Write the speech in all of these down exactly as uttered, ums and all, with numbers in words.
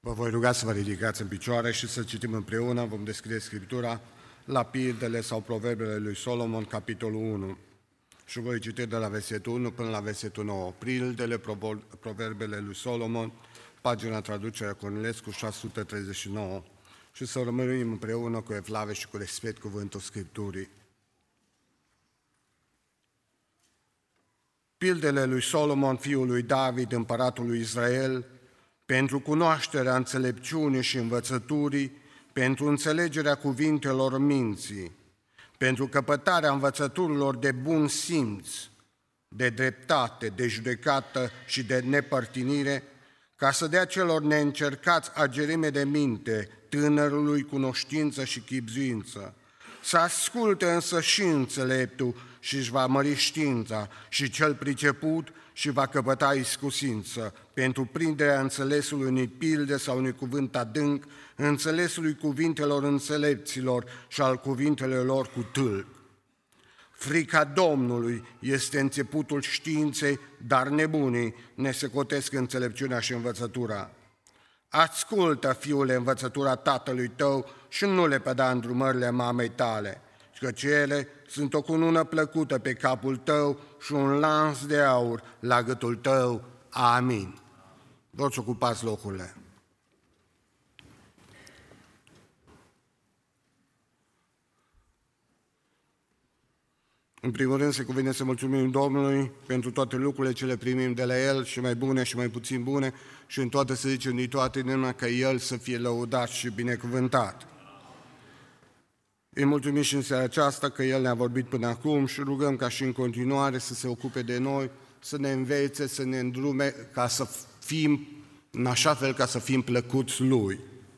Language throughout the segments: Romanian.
Vă voi ruga să vă ridicați în picioare și să citim împreună, vom deschide Scriptura la Pildele sau Proverbele lui Solomon, capitolul unu. Și voi citi de la versetul unu până la versetul nouă. Pildele, Proverbele lui Solomon, pagina traducerea Cornilescu șase sute treizeci și nouă. Și să rămânem împreună cu evlave și cu respect cuvântul Scripturii. Pildele lui Solomon, fiul lui David, împăratul lui Israel, pentru cunoașterea înțelepciunii și învățăturii, pentru înțelegerea cuvintelor minții, pentru căpătarea învățăturilor de bun simț, de dreptate, de judecată și de nepărtinire, ca să dea celor neîncercați agerime de minte, tânărului cunoștință și chibzuință. Să asculte însă și înțeleptul și își va mări știința, și cel priceput și va căpăta iscusință, pentru prinderea înțelesului unei pilde sau unui cuvânt adânc, înțelesului cuvintelor înțelepților și al cuvintelor lor cu tâlc. Frica Domnului este începutul științei, dar nebunii ne secotesc înțelepciunea și învățătura. Ascultă, fiule, învățătura tatălui tău și nu le păda îndrumările mamei tale, căci ele sunt o cunună plăcută pe capul tău și un lans de aur la gâtul tău. Amin. Vă să ocupați locurile. În primul rând, se cuvine să mulțumim Domnului pentru toate lucrurile ce le primim de la El, și mai bune și mai puțin bune, și în toate să zicem din toate inima că El să fie lăudat și binecuvântat. Îi mulțumim și în seara aceasta că El ne-a vorbit până acum și rugăm ca și în continuare să se ocupe de noi, să ne învețe, să ne îndrume, ca să fim în așa fel ca să fim plăcuți Lui.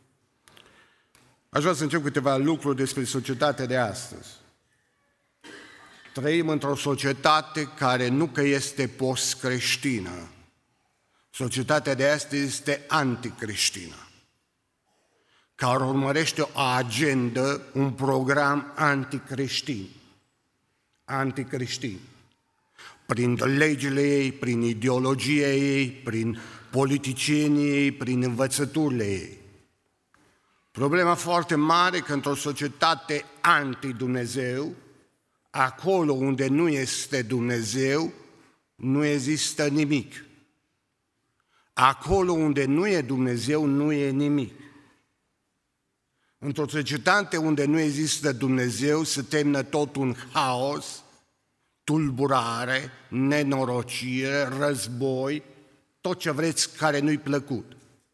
Aș vrea să încep câteva lucruri despre societatea de astăzi. Trăim într-o societate care nu că este post-creștină. Societatea de astăzi este anticreștină, care urmărește o agendă, un program anticreștin. Anticreștin. Prin legile ei, prin ideologia ei, prin politicienii ei, prin învățăturile ei. Problema foarte mare că într-o societate anti-Dumnezeu, acolo unde nu este Dumnezeu, nu există nimic. Acolo unde nu e Dumnezeu, nu e nimic. Într-o societate unde nu există Dumnezeu, se termină tot un haos, tulburare, nenorocire, război, tot ce vreți care nu-i plăcut.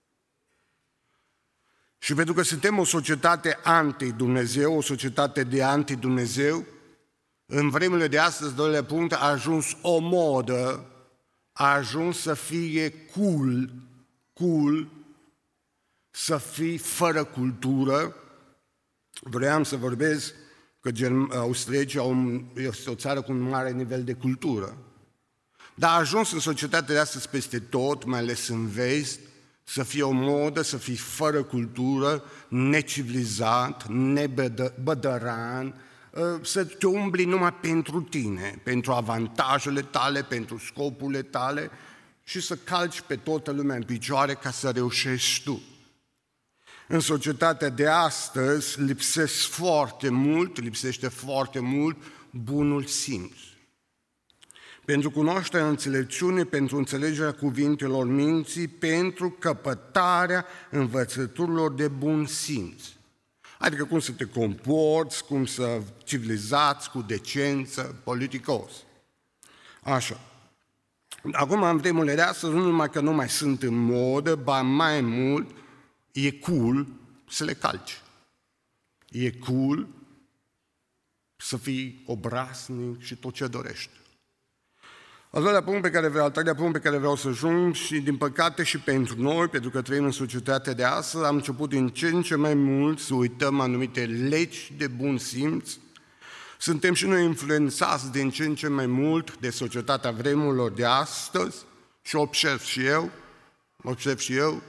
Și pentru că suntem o societate anti-Dumnezeu, o societate de anti-Dumnezeu, în vremurile de astăzi, doilea punct, a ajuns o modă, a ajuns să fie cool, cool, să fii fără cultură. Vreau să vorbesc că Australia este o țară cu un mare nivel de cultură. Dar a ajuns în societatea de astăzi peste tot, mai ales în vest, să fie o modă, să fii fără cultură, necivilizat, nebădăran, să te umbli numai pentru tine, pentru avantajele tale, pentru scopurile tale și să calci pe toată lumea în picioare ca să reușești tu. În societatea de astăzi lipsesc foarte mult, lipsește foarte mult bunul simț. Pentru cunoașterea înțelepciunii, pentru înțelegerea cuvintelor minții, pentru căpătarea învățăturilor de bun simț. Adică cum să te comporți, cum să civilizați, cu decență, politicos. Așa. Acum, în vremurile de astăzi, nu numai că nu mai sunt în modă, ba mai mult, e cool să le calci. E cool să fii obraznic și tot ce dorești. Al doilea punct pe care vreau, al treilea punct pe care vreau să ajung, și din păcate și pentru noi, pentru că trăim în societatea de astăzi, am început din ce în ce mai mult să uităm anumite legi de bun simț. Suntem și noi influențați din ce în ce mai mult de societatea vremurilor de astăzi și observ și eu, observ și eu,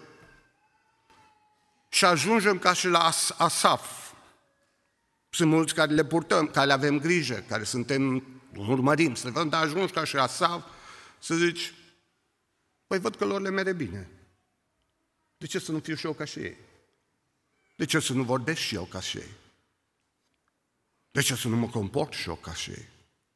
și ajungem ca și la Asaf. Sunt mulți care le purtăm, care le avem grijă, care suntem, urmărim, să vedem, dar ajungi ca și Asaf să zici, păi văd că lor le mere bine. De ce să nu fiu și eu ca și ei? De ce să nu vorbesc și eu ca și ei? De ce să nu mă comport și eu ca și ei?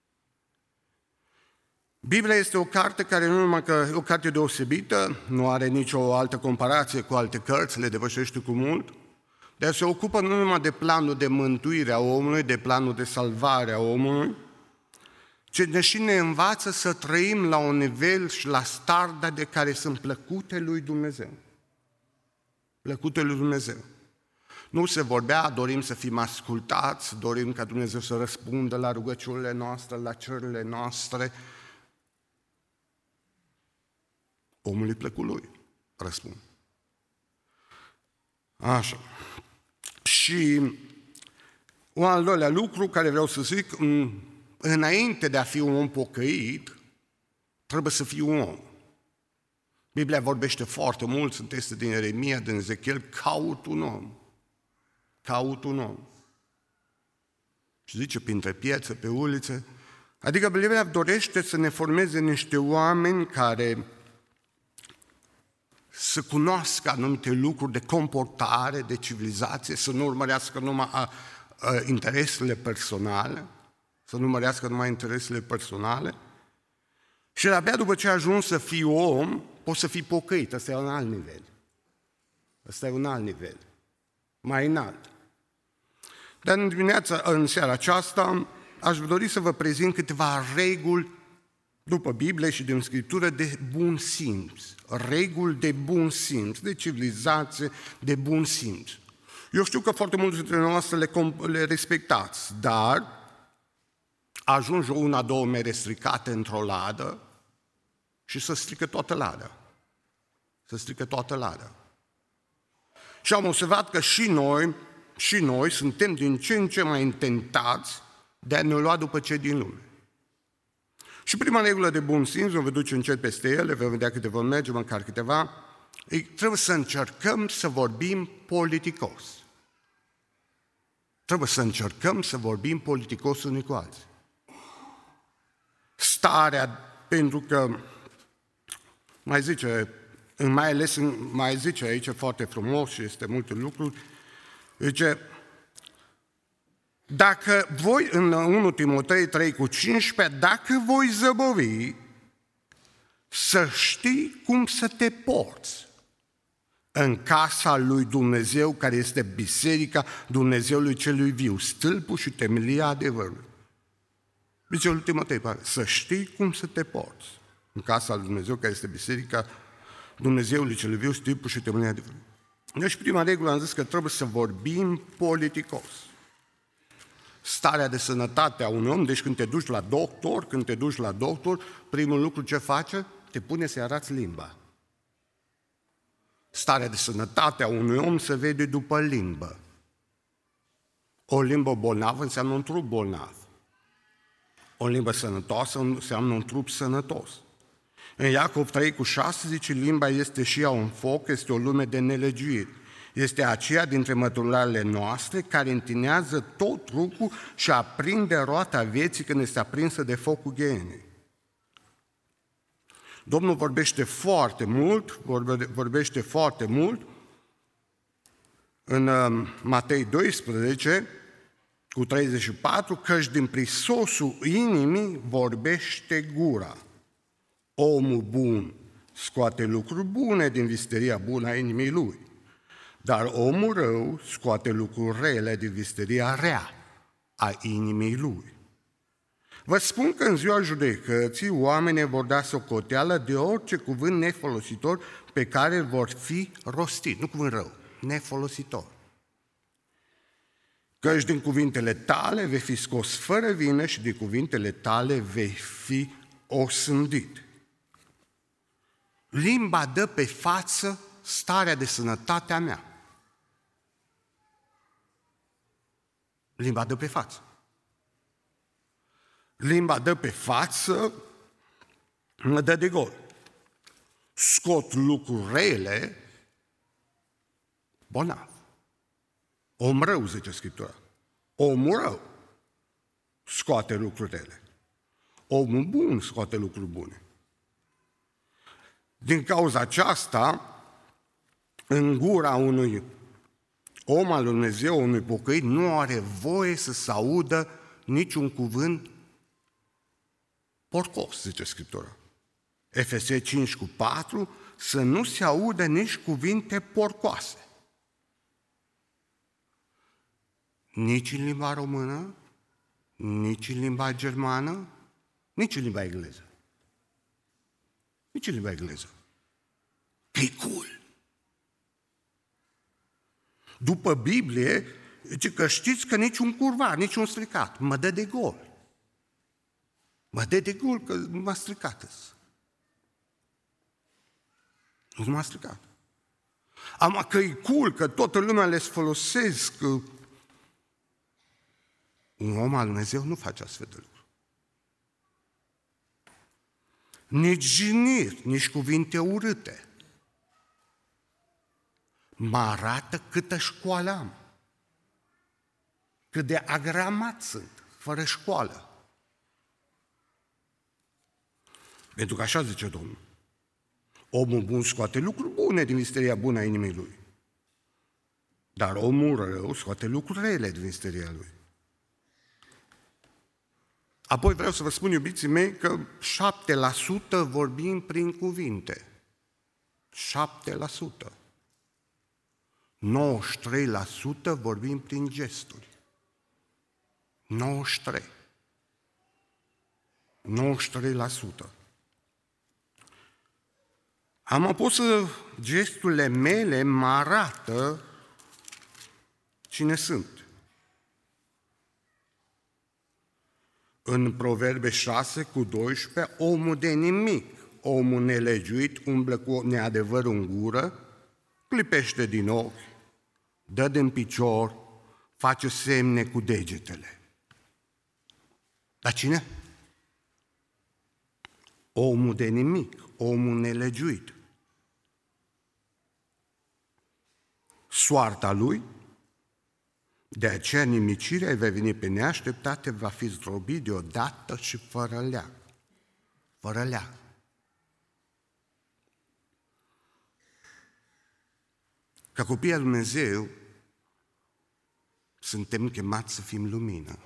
Biblia este o carte care nu numai că e o carte deosebită, nu are nicio altă comparație cu alte cărți, le depășește cu mult, dar se ocupă nu numai de planul de mântuire a omului, de planul de salvare a omului, ci ne și ne învață să trăim la un nivel și la standarde de care sunt plăcute lui Dumnezeu. Plăcute lui Dumnezeu. Nu se vorbea, dorim să fim ascultați, dorim ca Dumnezeu să răspundă la rugăciunile noastre, la cererile noastre. Omul îi plăcut lui, răspund. Așa. Și un al doilea lucru care vreau să zic, înainte de a fi un om pocăit, trebuie să fii un om. Biblia vorbește foarte mult, sunt texte din Ieremia, din Ezechiel, caut un om. Caut un om. Și zice, printre piețe, pe ulițe. Adică Biblia dorește să ne formeze niște oameni care să cunoască anumite lucruri de comportare, de civilizație, să nu urmărească numai a, a, interesele personale, să nu urmărească numai interesele personale. Și abia după ce ajungi să fii om, poți să fii pocăit. Ăsta e un alt nivel. Ăsta e un alt nivel. Mai înalt. Dar în dimineața, în seara aceasta, aș dori să vă prezint câteva reguli după Biblie și din Scriptură de bun simț. Reguli de bun simț, de civilizație, de bun simț. Eu știu că foarte mulți dintre noastre le, le respectați, dar ajunge una, două mere stricate într-o ladă și să strică toată lada. Să strică toată lada. Și am observat că și noi, și noi suntem din ce în ce mai intentați de a ne lua după cei din lume. Și prima regulă de bun simț, nu vă duce încet peste ele, vă vedea câte vom merge, măcar câteva, trebuie să încercăm să vorbim politicos. Trebuie să încercăm să vorbim politicos unii cu alții. Starea, pentru că mai zice, mai ales mai zice aici foarte frumos și este multe lucruri, zice, dacă voi, în unu Timotei trei cu cincisprezece, dacă voi zăbovi, să știi cum să te porți în casa lui Dumnezeu, care este biserica Dumnezeului celui viu, stâlpul și temelia adevărului. Zice lui Timotei, să știi cum să te porți în casa lui Dumnezeu, care este biserica Dumnezeului celui viu, stâlpul și temelia adevărului. Deci prima regulă am zis că trebuie să vorbim politicos. Starea de sănătate a unui om, deci când te duci la doctor, când te duci la doctor, primul lucru ce face? Te pune să-i arăți limba. Starea de sănătate a unui om se vede după limbă. O limbă bolnavă înseamnă un trup bolnav. O limbă sănătoasă înseamnă un trup sănătos. În Iacov trei cu șase zice, limba este și ea un foc, este o lume de nelegiuiri. Este aceea dintre mădularele noastre care întinează tot trupul și aprinde roata vieții când este aprinsă de focul ghenei. Domnul vorbește foarte mult, vorbește foarte mult în Matei doisprezece cu treizeci și patru, căci din prisosul inimii vorbește gura. Omul bun scoate lucruri bune din visteria bună a inimii lui, dar omul rău scoate lucruri rele din visteria rea a inimii lui. Vă spun că în ziua judecății oamenii vor da socoteală de orice cuvânt nefolositor pe care vor fi rostit. Nu cuvânt rău, nefolositor. Căci din cuvintele tale vei fi scos fără vină și din cuvintele tale vei fi osândit. Limba dă pe față starea de sănătate a mea. Limba dă pe față. Limba dă pe față, mă dă de gol. Scot lucruri rele, bolnav. Om rău, zice Scriptura. Omul rău scoate lucruri rele. Omul bun scoate lucruri bune. Din cauza aceasta, în gura unui om al lui Dumnezeu, unui pocăit, nu are voie să se audă niciun cuvânt porcos, zice Scriptura. Efeseni cinci cu patru, să nu se audă nici cuvinte porcoase. Nici în limba română, nici în limba germană, nici în limba engleză. Nici în limba engleză. E cool. După Biblie, zice că știți că niciun curvar, niciun stricat mă dă de gol. Mă dă de gol că nu m-a stricat. Nu m-a stricat. Am că e cool, că toată lumea le folosesc. Un om al Dumnezeu nu face astfel de lucruri. Nici jigniri, nici cuvinte urâte. Mă arată câtă școală am. Cât de agramat sunt, fără școală. Pentru că așa zice Domnul. Omul bun scoate lucruri bune din misteria bună a inimii lui. Dar omul rău scoate lucruri rele din misteria lui. Apoi vreau să vă spun, iubiții mei, că șapte la sută vorbim prin cuvinte. șapte la sută. nouăzeci și trei la sută vorbim prin gesturi. nouăzeci și trei. nouăzeci și trei la sută. Am apus să gesturile mele mă arată cine sunt. În Proverbe șase cu doisprezece, omul de nimic, omul nelegiuit, umblă cu neadevăr în gură, clipește din ochi, dă din picior, face semne cu degetele. Dar cine? Omul de nimic, omul nelegiuit. Soarta lui, de aceea nimicirea va veni pe neașteptate, va fi zdrobit deodată și fără leac. Fără leac. Ca copii al Dumnezeu, suntem chemați să fim lumină.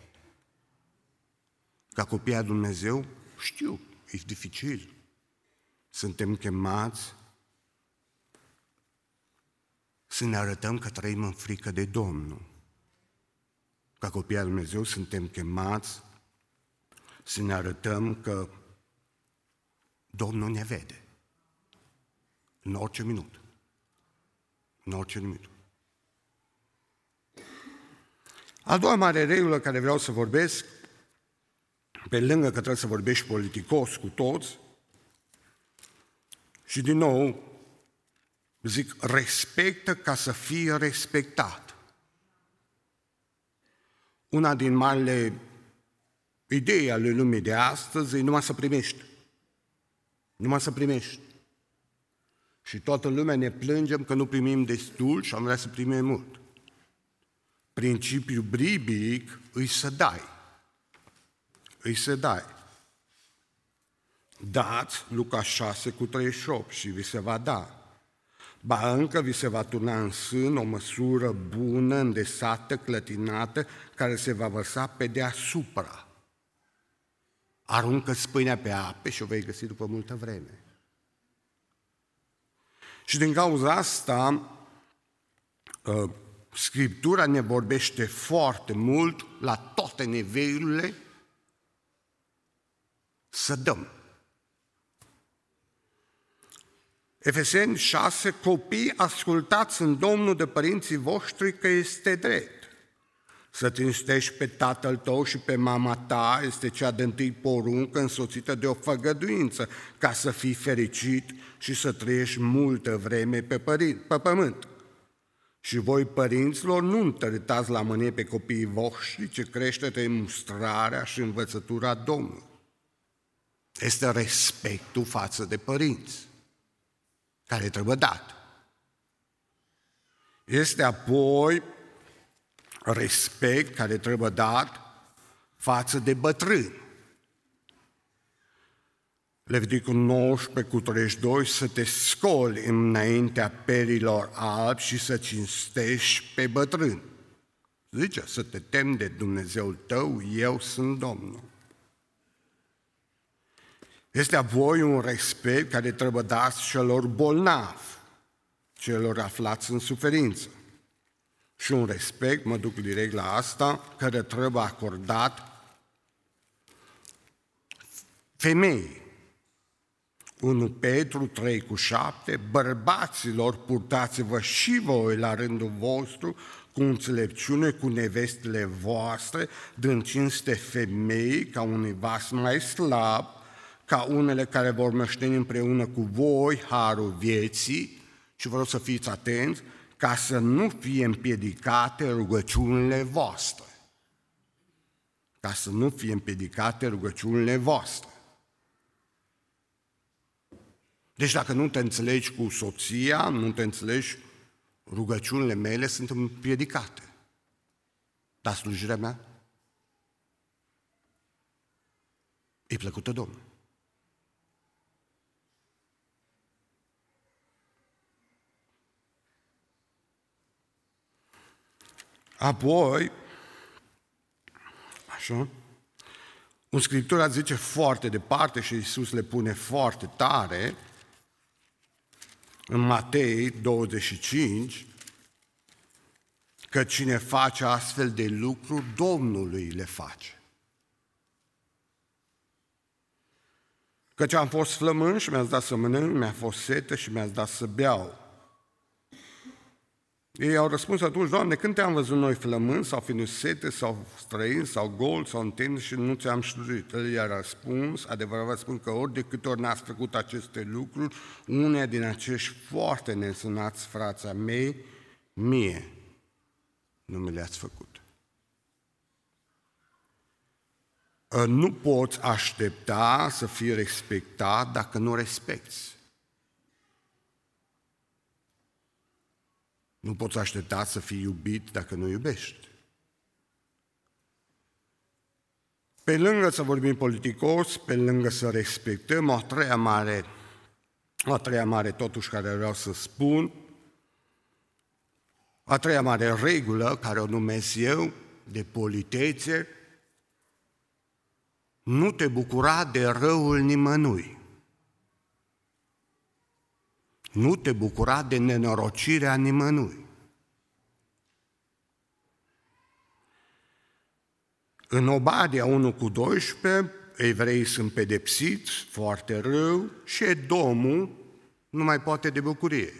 Ca copii al Dumnezeu, știu, e dificil. Suntem chemați să ne arătăm că trăim în frică de Domnul. Ca copii al Dumnezeu, suntem chemați să ne arătăm că Domnul ne vede în orice minut. În orice minut. A doua mare regulă care vreau să vorbesc, pe lângă că trebuie să vorbești politicos cu toți, și din nou zic, respectă ca să fii respectat. Una din marile idei ale lumii de astăzi e numai să primești. Numai să primești. Și toată lumea ne plângem că nu primim destul și am vrea să primim mult. Principiul biblic îi să dai. Îi să dai. Dați, Luca șase cu treizeci și opt, și vi se va da. Ba încă vi se va turna în sân o măsură bună, îndesată, clătinată, care se va vărsa pe deasupra. Aruncă spâinea pe ape și o vei găsi după multă vreme. Și din cauza asta, Scriptura ne vorbește foarte mult, la toate nivelurile, să dăm. Efeseni șase, copii, ascultați în Domnul de părinții voștri că este drept. Să cinstești pe tatăl tău și pe mama ta este cea de-ntâi poruncă însoțită de o făgăduință, ca să fii fericit și să trăiești multă vreme pe, părin- pe pământ. Și voi, părinților, nu întăritați la mânie pe copiii voștri, ci crește-te în mustrarea și învățătura Domnului. Este respectul față de părinți, care trebuie dat. Este apoi respect care trebuie dat față de bătrâni. Leviticul nouăsprezece cu treizeci și doi, să te scoli înaintea perilor albi și să cinstești pe bătrâni. Zice, să te temi de Dumnezeul tău, eu sunt Domnul. Este apoi un respect care trebuie dat celor bolnavi, celor aflați în suferință. Și un respect, mă duc direct la asta, care trebuie acordat femeii. unu Petru trei cu șapte, bărbaților, purtați-vă și voi la rândul vostru cu înțelepciune cu nevestele voastre, dând cinste femeii ca unui vas mai slab, ca unele care vor mășteni împreună cu voi harul vieții, și vreau să fiți atenți, ca să nu fie împiedicate rugăciunile voastre. Ca să nu fie împiedicate rugăciunile voastre. Deci dacă nu te înțelegi cu soția, nu te înțelegi, rugăciunile mele sunt împiedicate. Dar slujirea mea e plăcută Domnului. Apoi, așa, un Scriptura zice foarte departe și Iisus le pune foarte tare, în Matei douăzeci și cinci, că cine face astfel de lucruri, Domnului le face. Căci am fost flămând și mi-ați dat să mănânc, mi-a fost sete și mi-ați dat să beau. Ei au răspuns atunci, Doamne, când te-am văzut noi flămând sau fiind sete sau străini sau gol sau întins și nu ți-am slujit? El i-a răspuns, adevărat vă spun că ori de câte ori n-ați făcut aceste lucruri, unea din acești foarte neînsemnați frații mei, mie nu mi le-ați făcut. Nu poți aștepta să fii respectat dacă nu respecti. Nu poți aștepta să fii iubit dacă nu iubești. Pe lângă să vorbim politicos, pe lângă să respectăm, o a treia mare, o a treia mare totuși care vreau să spun, a treia mare regulă care o numesc eu de politețe, nu te bucura de răul nimănui. Nu te bucura de nenorocirea nimănui. În Obadia unu cu doisprezece, evreii sunt pedepsiți foarte rău și Edomul nu mai poate de bucurie.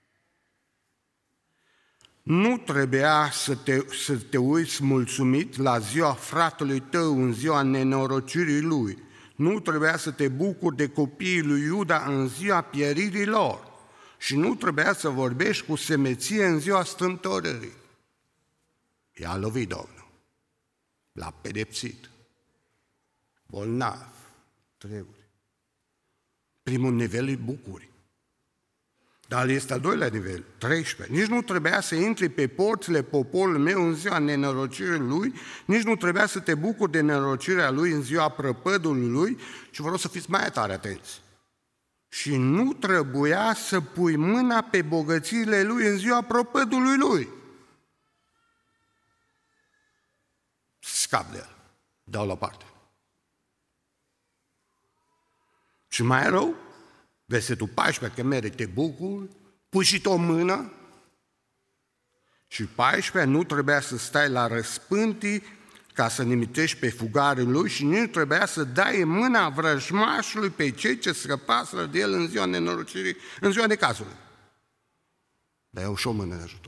Nu trebuia să te, să te uiți mulțumit la ziua fratelui tău, în ziua nenorocirii lui. Nu trebuia să te bucuri de copiii lui Iuda în ziua pieririi lor. Și nu trebuia să vorbești cu semeție în ziua strâmtorării. I-a lovit Domnul. L-a pedepsit. Bolnav. Treburi. Primul nivel e bucuri. Dar este al doilea nivel, treisprezece. Nici nu trebuia să intri pe porțile poporului meu în ziua nenorocirii lui, nici nu trebuia să te bucuri de nenorocirea lui în ziua prăpădului lui, ci vreau să fiți mai tare atenți. Și nu trebuia să pui mâna pe bogățiile lui în ziua prăpădului lui. Scap de el. Dau la parte. Și mai rău, versetul paisprezece, că mere te bucuri, pui și o mână. Și paisprezece, nu trebuia să stai la răspântii ca să nimitești pe fugarul lui și nu trebuia să dai în mâna vrăjmașului pe cei ce scăpaseră de el în ziua nenorocirii, în ziua necazului. Dar iau și o mână de ajutor.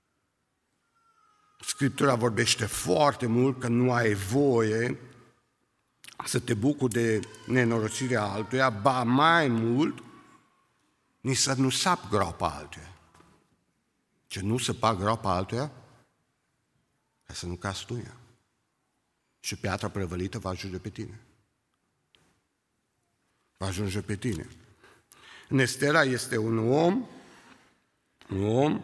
Scriptura vorbește foarte mult că nu ai voie să te bucuri de nenorocirea altuia, ba mai mult, nici să nu sap groapa altuia. Ce nu săpa groapa altuia, ca să nu cazi tu ea. Și piatra prăvălită va ajunge pe tine. Va ajunge pe tine. Nestera este un om, un om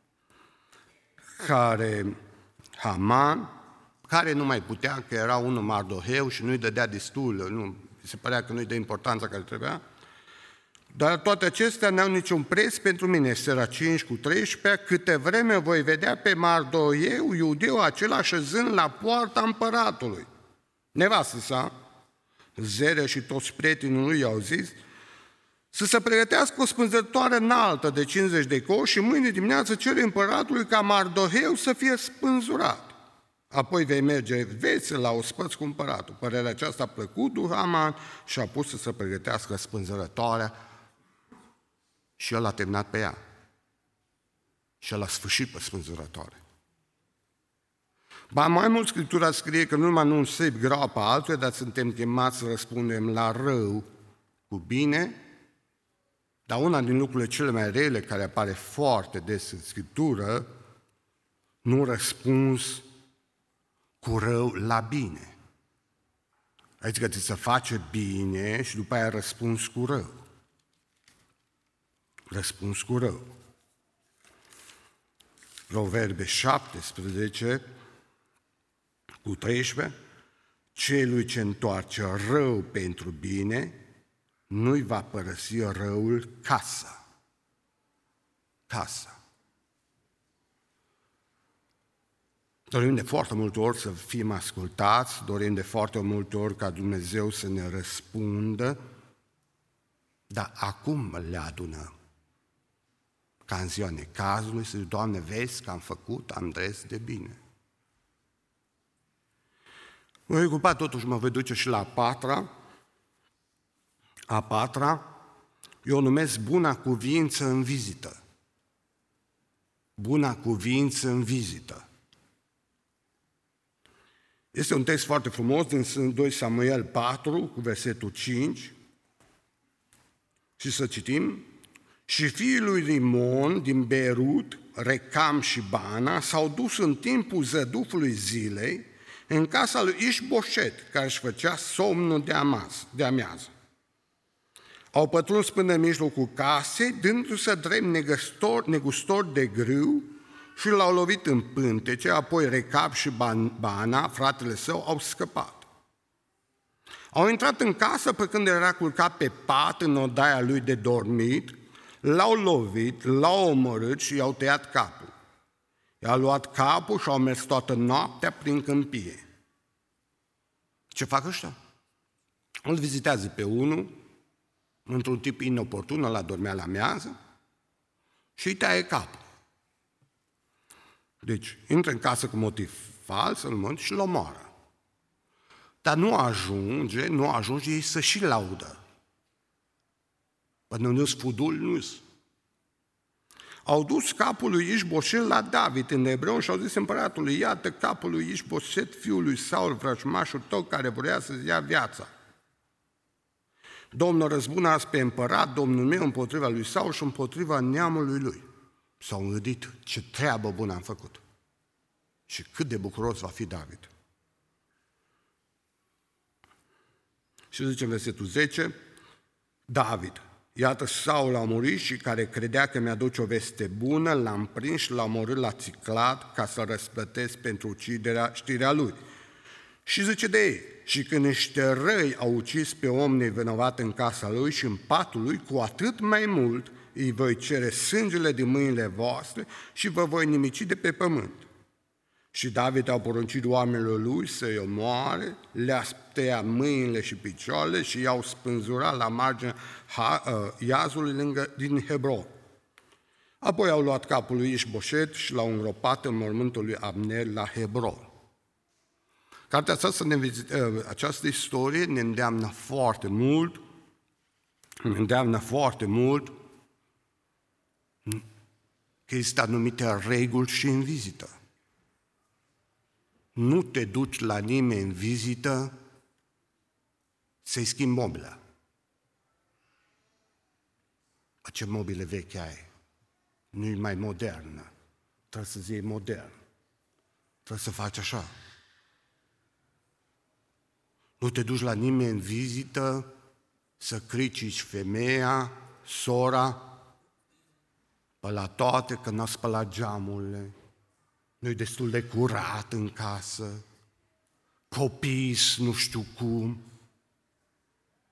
care, Haman, care nu mai putea, că era unul Mardoheu și nu-i dădea destul, nu, se părea că nu-i dă importanța care trebuia. Dar toate acestea n-au niciun preț pentru mine, Estera cinci cu treisprezece, câte vreme voi vedea pe Mardoheu, iudeu acela, șezând la poarta împăratului. Nevastă sa, Zere și toți prietenii lui i-au zis să se pregătească o spânzurătoare înaltă de cincizeci de coși și mâine dimineață cere împăratului ca Mardoheu să fie spânzurat. Apoi vei merge vesel la ospăți cu împăratul. Părerea aceasta a plăcut lui Haman și a pus să se pregătească spânzurătoarea și el a terminat pe ea. Și el a sfârșit pe spânzurătoare. Ba mai mult, Scriptura scrie că nu numai nu însepi groapa altuia, dar suntem chemați să răspundem la rău cu bine, dar una din lucrurile cele mai rele care apare foarte des în Scriptură, nu răspuns cu rău la bine. Adică ți se face bine și după aia răspuns cu rău. Răspuns cu rău. Proverbe șaptesprezece cu treisprezece, celui ce întoarce rău pentru bine, nu-i va părăsi răul casa. Casa. Dorim de foarte multe ori să fim ascultați, dorim de foarte multe ori ca Dumnezeu să ne răspundă, dar acum le adunăm. Ca în ziua necazului, să zic, Doamne, vezi că am făcut, am dres de bine. Voi ocupa totuși, mă voi duce și la a patra. A patra, eu o numesc buna cuvință în vizită. Buna cuvință în vizită. Este un text foarte frumos din doi Samuel patru, cu versetul cinci. Și să citim. Și fiii lui Rimon din Beerut, Recam și Bana s-au dus în timpul zădufului zilei în casa lui Ișboșet, care își făcea somnul de, amaz, de amiază. Au pătruns până în mijlocul casei, dându-se drept negustori, negustori de grâu și l-au lovit în pântece, apoi Recab și Bana, fratele său, au scăpat. Au intrat în casă pe când era culcat pe pat în odaia lui de dormit, l-au lovit, l-au omorât și i-au tăiat capul. I-au luat capul și au mers toată noaptea prin câmpie. Ce fac ăștia? Îl vizitează pe unul, într-un tip inoportun, ăla dormea la miază și îi taie capul. Deci, intră în casă cu motiv fals, îl mănâncă și îl omoară. Dar nu ajunge, nu ajunge ei să și laudă. Până nu-s fudul, nu-s. Au dus capul lui Ișboșet la David în Hebron și au zis împăratului, iată capul lui Ișboșet, fiul lui Saul, vrăjmașul tău, care vrea să-ți ia viața. Domnul răzbună azi pe împărat, Domnul meu, împotriva lui Saul și împotriva neamului lui. S-au gândit ce treabă bună am făcut și cât de bucuros va fi David. Și zice în versetul zece, David, iată Saul a murit și care credea că mi-aduce o veste bună, l-am prins și l-a omorât la Țiclat ca să răsplătesc pentru uciderea, știrea lui. Și zice de ei, și când niște răi au ucis pe om nevinovat în casa lui și în patul lui, cu atât mai mult îi voi cere sângele din mâinile voastre și vă voi nimici de pe pământ. Și David a poruncit oamenilor lui să-i omoare, le-a tăiat mâinile și picioarele și i-au spânzurat la marginea iazului lângă, din Hebron. Apoi au luat capul lui Ișboșet și l-au îngropat în mormântul lui Abner la Hebron. Cartea aceasta, ne vizită, această istorie ne îndeamnă foarte mult, ne îndeamnă foarte mult că există anumite reguli și în vizită. Nu te duci la nimeni în vizită să-i schimbi mobila. Ce mobile veche ai? Nu-i mai modernă. Trebuie să-ți iei modern. Trebuie să faci așa. Nu te duci la nimeni în vizită să critici femeia, sora, pe la toate că n-a spălat geamurile, nu-i destul de curat în casă, copiii nu știu cum.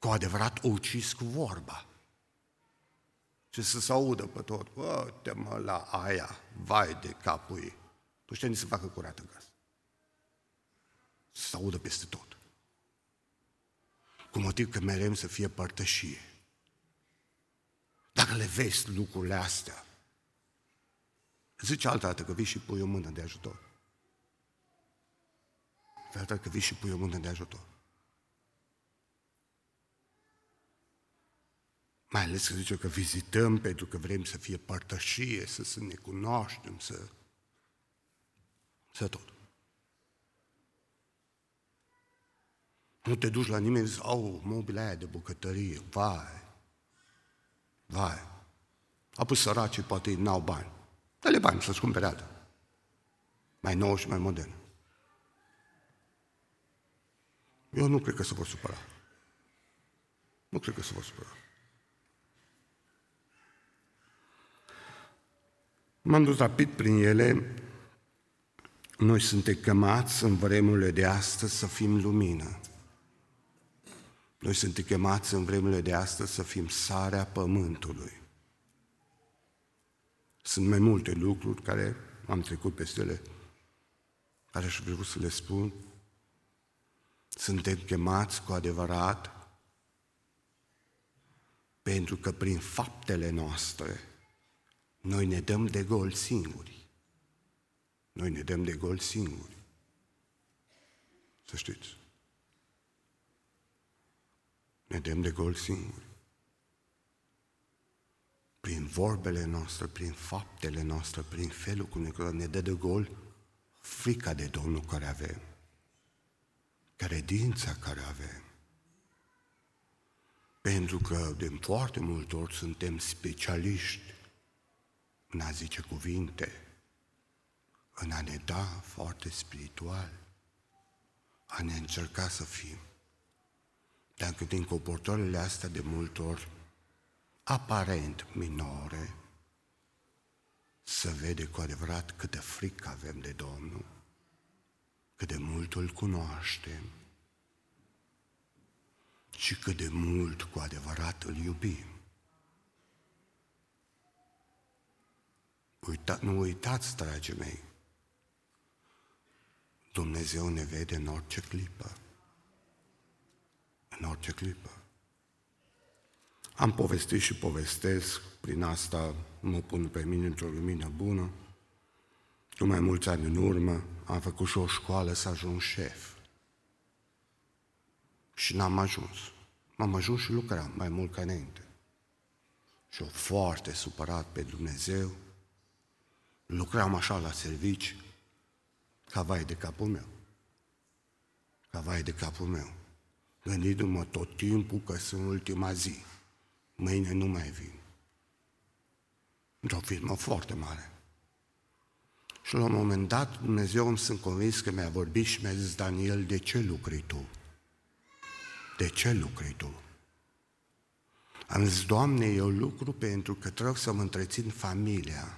cu adevărat o ucis cu vorba. Și să se audă pe tot, uite-mă la aia, vai de capul ei. Nu știu nici să facă curat în casă. Să se audă peste tot. Cu motiv că mereu să fie părtășie. Dacă le vezi lucrurile astea, zice altă dată că vii și pui o mână de ajutor. Altă dată că vii și pui o mână de ajutor. Mai ales că zice că vizităm pentru că vrem să fie părtășie, să, să ne cunoaștem, să... să tot. Nu te duci la nimeni și zici, au, mobila aia de bucătărie, vai, vai. Apoi săracii poate ei n-au bani. Dă-le bani să-ți cumpere altă. Mai nouă și mai modernă. Eu nu cred că se vor supăra. Nu cred că se vor supăra. M-am dus rapid prin ele. Noi suntem chemați în vremurile de astăzi să fim lumină. Noi suntem chemați în vremurile de astăzi să fim sarea pământului. Sunt mai multe lucruri care am trecut peste ele, care aș vrea să le spun. Suntem chemați cu adevărat pentru că prin faptele noastre noi ne dăm de gol singuri. Noi ne dăm de gol singuri. Să știți. Ne dăm de gol singuri. Prin vorbele noastre, prin faptele noastre, prin felul cum ne, ne dă de gol frica de Domnul care avem, credința care avem. Pentru că de foarte multe ori suntem specialiști în a zice cuvinte, în a ne da foarte spiritual, a ne încerca să fim. Dacă din comportările astea de multe ori aparent minore, să vede cu adevărat câtă frică avem de Domnul, cât de mult îl cunoaștem și cât de mult cu adevărat îl iubim. Uita, nu uitați, dragii mei, Dumnezeu ne vede în orice clipă. În orice clipă. Am povestit și povestesc, prin asta mă pun pe mine într-o lumină bună. Cu mai mulți ani în urmă am făcut și o școală să ajung șef. Și n-am ajuns. M-am ajuns și lucram mai mult ca înainte. Și eu foarte supărat pe Dumnezeu, lucram așa la servici, ca vai de capul meu. Ca vai de capul meu. Gândindu-mă tot timpul că sunt ultima zi. Mâine nu mai vin. Într-o firmă foarte mare. Și la un moment dat, Dumnezeu îmi sunt convins că mi-a vorbit și mi-a zis, Daniel, de ce lucri tu? De ce lucri tu? Am zis, Doamne, eu lucru pentru că trebuie să mă întrețin familia.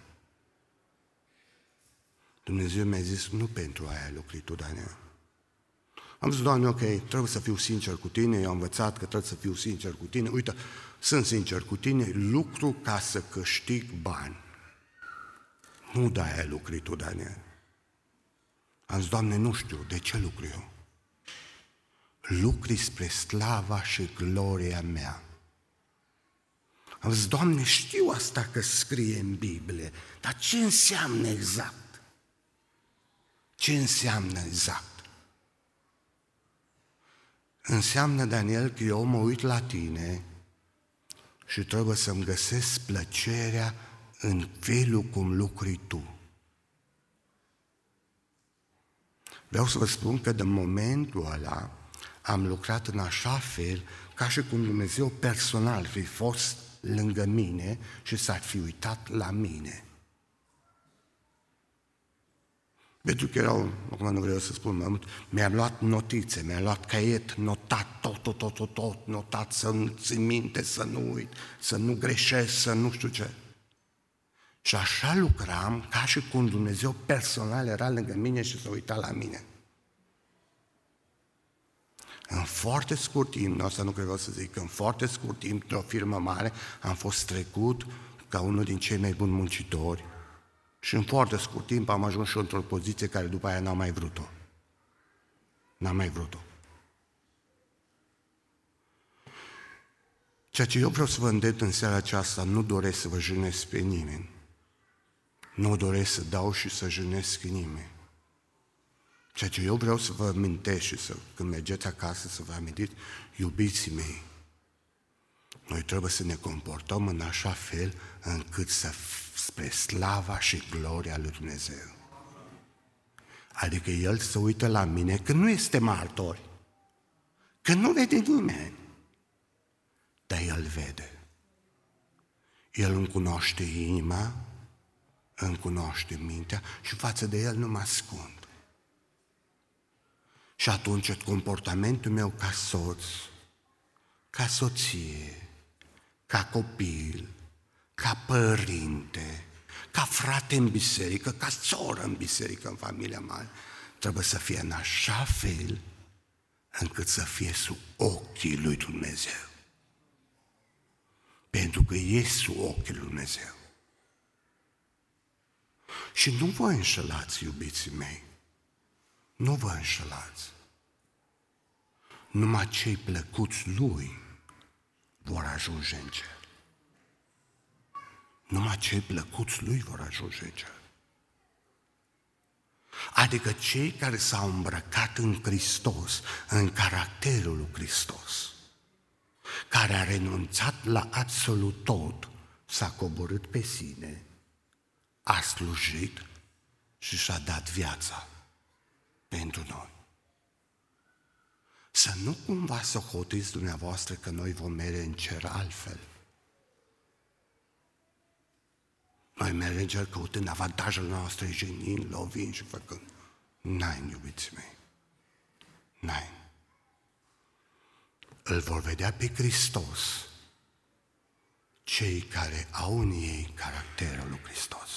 Dumnezeu mi-a zis, nu pentru aia lucri tu, Daniel. Am zis, Doamne, ok, trebuie să fiu sincer cu tine, eu am învățat că trebuie să fiu sincer cu tine. Uite, sunt sincer cu tine, lucru ca să câștig bani. Nu de-aia lucri tu, Daniel. Am zis, Doamne, nu știu, de ce lucru eu? Lucri spre slava și gloria mea. Am zis, Doamne, știu asta că scrie în Biblie, dar ce înseamnă exact? Ce înseamnă exact? Înseamnă, Daniel, că eu mă uit la tine și trebuie să-mi găsesc plăcerea în felul cum lucri tu. Vreau să vă spun că de momentul ăla am lucrat în așa fel ca și cum Dumnezeu personal fi fost lângă mine și s-ar fi uitat la mine. Pentru că erau, acum nu vreau să spun mai mult, mi-a luat notițe, mi-a luat caiet, notat tot, tot, tot, tot, tot, notat să nu țin minte, să nu uit, să nu greșesc, să nu știu ce. Și așa lucram ca și cum Dumnezeu personal era lângă mine și s-a uitat la mine. În foarte scurt timp, asta nu cred că o să zic, în foarte scurt timp, într-o firmă mare, am fost trecut ca unul din cei mai buni muncitori și în foarte scurt timp am ajuns și într-o poziție care după aia n-am mai vrut-o. N-am mai vrut-o. Ceea ce eu vreau să vă îndemn în seara aceasta, nu doresc să vă jânesc pe nimeni. Nu doresc să dau și să jânesc nimeni. Ceea ce eu vreau să vă amintesc și să, când mergeți acasă să vă amintiți, iubiții mei, noi trebuie să ne comportăm în așa fel încât să spre slava și gloria lui Dumnezeu. Adică El să uită la mine, că nu este martor, că nu vede nimeni, dar El vede. El îmi cunoaște inima, îmi cunoaște mintea și față de El nu mă ascund. Și atunci comportamentul meu ca soț, ca soție, ca copil, ca părinte, ca frate în biserică, ca soră în biserică, în familia mea, trebuie să fie în așa fel încât să fie sub ochii lui Dumnezeu. Pentru că e sub ochii lui Dumnezeu. Și nu vă înșelați, iubiții mei, nu vă înșelați. Numai cei plăcuți Lui vor ajunge în cer. Numai cei plăcuți Lui vor ajunge în cer. Adică cei care s-au îmbrăcat în Hristos, în caracterul lui Hristos, care a renunțat la absolut tot, s-a coborât pe sine, a slujit și și-a dat viața pentru noi. Să nu cumva să hotărâți dumneavoastră că noi vom merge în cer altfel. Noi mergem căutând avantajele noastre, jenind, lovind și făcând. N-ai, iubiții mei. N-ai. Îl vor vedea pe Hristos cei care au în ei caracterul lui Hristos.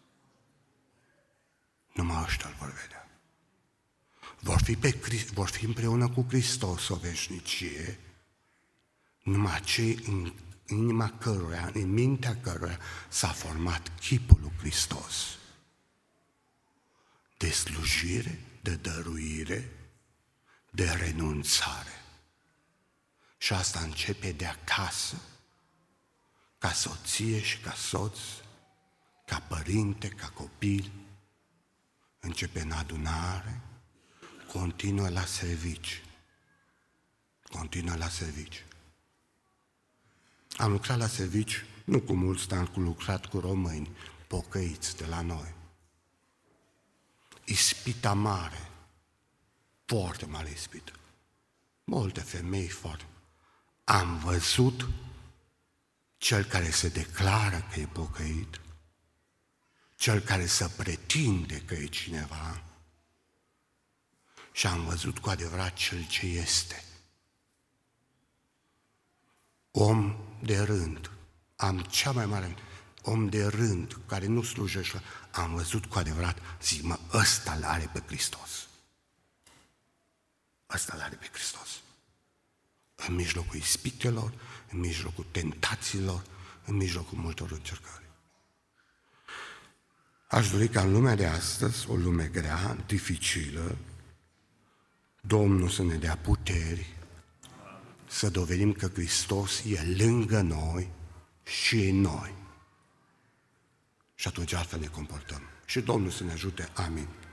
Numai ăștia îl vor vedea. Vor fi, pe, vor fi împreună cu Hristos o veșnicie, numai cei în inima căruia, în mintea căruia s-a format chipul lui Hristos. De slujire, de dăruire, de renunțare. Și asta începe de acasă, ca soție și ca soț, ca părinte, ca copil, începe în adunare, continuă la servici. Continuă la servici. Am lucrat la servici, nu cu mulți, dar am lucrat cu români, pocăiți de la noi. Ispita mare, foarte mare ispită. Multe femei foarte. Am văzut cel care se declară că e pocăit, cel care se pretinde că e cineva, și am văzut cu adevărat cel ce este. Om de rând, am cea mai mare, om de rând, care nu slujește, am văzut cu adevărat, zic, mă, ăsta l-are pe Hristos. Ăsta l-are pe Hristos. În mijlocul ispitelor, în mijlocul tentațiilor, în mijlocul multor încercări. Aș dori ca în lumea de astăzi, o lume grea, dificilă, Domnul să ne dea puteri, să dovedim că Hristos e lângă noi și în noi. Și atunci altfel ne comportăm. Și Domnul să ne ajute. Amin.